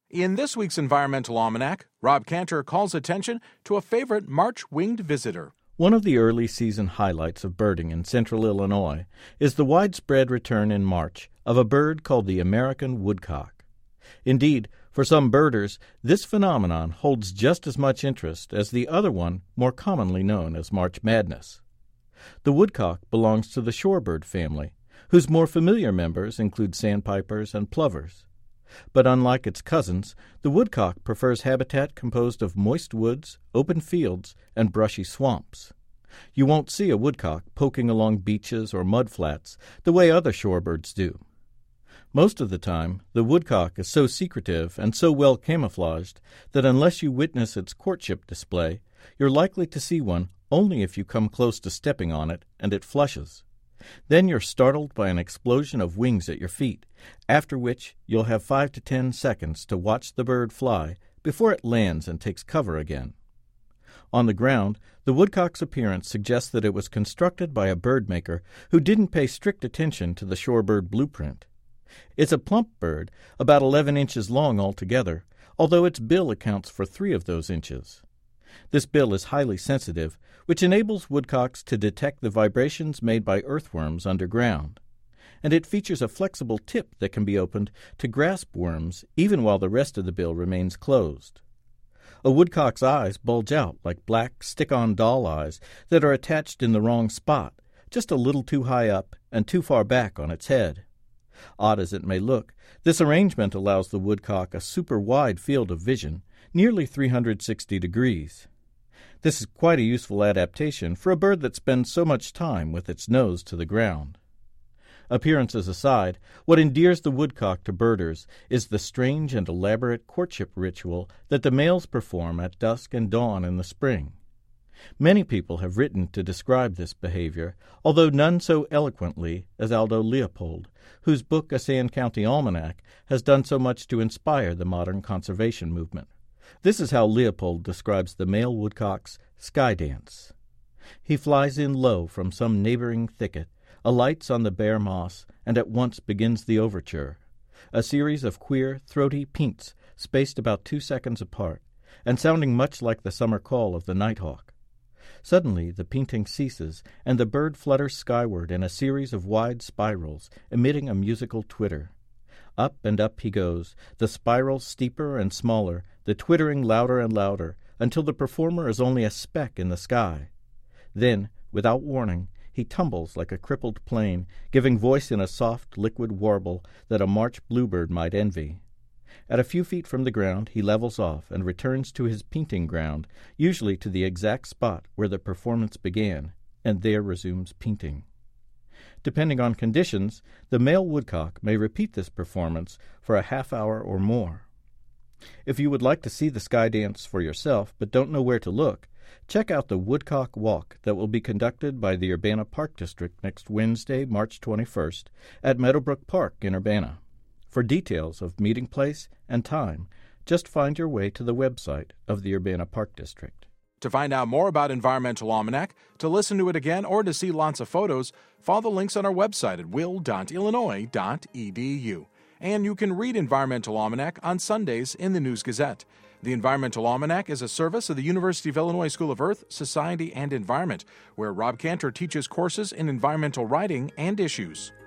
In this week's Environmental Almanac, Rob Cantor calls attention to a favorite March winged visitor. One of the early season highlights of birding in central Illinois is the widespread return in March of a bird called the American woodcock. Indeed, for some birders, this phenomenon holds just as much interest as the other one more commonly known as March Madness. The woodcock belongs to the shorebird family, whose more familiar members include sandpipers and plovers. But unlike its cousins, the woodcock prefers habitat composed of moist woods, open fields, and brushy swamps. You won't see a woodcock poking along beaches or mudflats the way other shorebirds do. Most of the time, the woodcock is so secretive and so well camouflaged that unless you witness its courtship display, you're likely to see one only if you come close to stepping on it and it flushes. Then you're startled by an explosion of wings at your feet, after which you'll have 5 to 10 seconds to watch the bird fly before it lands and takes cover again. On the ground, the woodcock's appearance suggests that it was constructed by a bird maker who didn't pay strict attention to the shorebird blueprint. It's a plump bird, about 11 inches long altogether, although its bill accounts for 3 of those inches. This bill is highly sensitive, which enables woodcocks to detect the vibrations made by earthworms underground. And it features a flexible tip that can be opened to grasp worms even while the rest of the bill remains closed. A woodcock's eyes bulge out like black stick-on doll eyes that are attached in the wrong spot, just a little too high up and too far back on its head. Odd as it may look, this arrangement allows the woodcock a super-wide field of vision, nearly 360 degrees. This is quite a useful adaptation for a bird that spends so much time with its nose to the ground. Appearances aside, what endears the woodcock to birders is the strange and elaborate courtship ritual that the males perform at dusk and dawn in the spring. Many people have written to describe this behavior, although none so eloquently as Aldo Leopold, whose book A Sand County Almanac has done so much to inspire the modern conservation movement. This is how Leopold describes the male woodcock's sky dance. He flies in low from some neighboring thicket, alights on the bare moss, and at once begins the overture, a series of queer, throaty peints spaced about 2 seconds apart, and sounding much like the summer call of the nighthawk. Suddenly the painting ceases, and the bird flutters skyward in a series of wide spirals, emitting a musical twitter. Up and up he goes, the spirals steeper and smaller, the twittering louder and louder, until the performer is only a speck in the sky. Then, without warning, he tumbles like a crippled plane, giving voice in a soft, liquid warble that a March bluebird might envy. At a few feet from the ground, he levels off and returns to his painting ground, usually to the exact spot where the performance began, and there resumes painting. Depending on conditions, the male woodcock may repeat this performance for a half hour or more. If you would like to see the sky dance for yourself but don't know where to look, check out the Woodcock Walk that will be conducted by the Urbana Park District next Wednesday, March 21st, at Meadowbrook Park in Urbana. For details of meeting place and time, just find your way to the website of the Urbana Park District. To find out more about Environmental Almanac, to listen to it again, or to see lots of photos, follow the links on our website at will.illinois.edu. And you can read Environmental Almanac on Sundays in the News Gazette. The Environmental Almanac is a service of the University of Illinois School of Earth, Society, and Environment, where Rob Cantor teaches courses in environmental writing and issues.